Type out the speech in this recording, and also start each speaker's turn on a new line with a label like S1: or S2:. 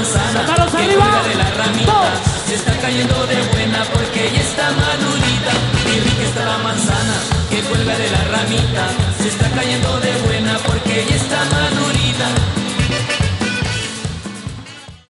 S1: manzana
S2: ¡Manos
S1: que
S2: arriba!
S1: cuelga de la ramita, se está cayendo de buena porque ya está madurita. Y rica está la manzana que cuelga de la ramita, se está cayendo de buena porque ya está madurita.